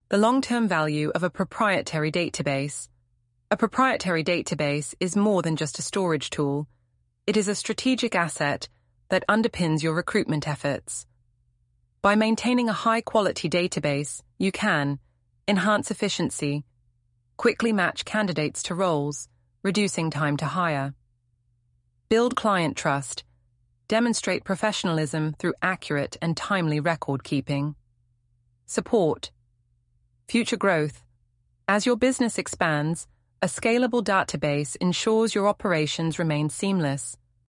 The long-term value of a proprietary database. A proprietary database is more than just a storage tool. It is a strategic asset that underpins your recruitment efforts. By maintaining a high-quality database, you can enhance efficiency, quickly match candidates to roles, reducing time to hire. Build client trust. Demonstrate professionalism through accurate and timely record-keeping. Support. Future growth. As your business expands, a scalable database ensures your operations remain seamless.